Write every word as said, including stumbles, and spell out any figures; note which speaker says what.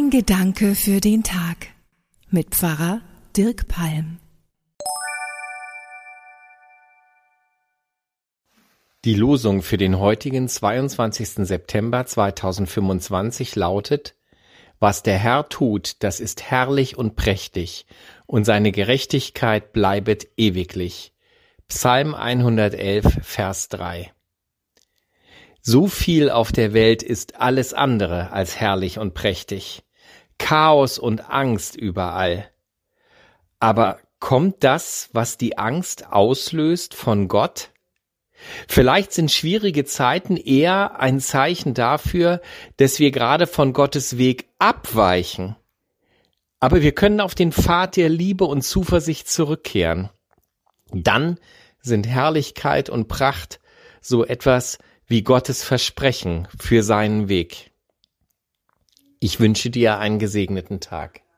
Speaker 1: Ein Gedanke für den Tag mit Pfarrer Dirk Palm.
Speaker 2: Die Losung für den heutigen zweiundzwanzigsten September zweitausendfünfundzwanzig lautet: Was der Herr tut, das ist herrlich und prächtig, und seine Gerechtigkeit bleibet ewiglich. Psalm hundertelf, Vers drei. So viel auf der Welt ist alles andere als herrlich und prächtig. Chaos und Angst überall. Aber kommt das, was die Angst auslöst, von Gott? Vielleicht sind schwierige Zeiten eher ein Zeichen dafür, dass wir gerade von Gottes Weg abweichen. Aber wir können auf den Pfad der Liebe und Zuversicht zurückkehren. Dann sind Herrlichkeit und Pracht so etwas wie Gottes Versprechen für seinen Weg. Ich wünsche dir einen gesegneten Tag.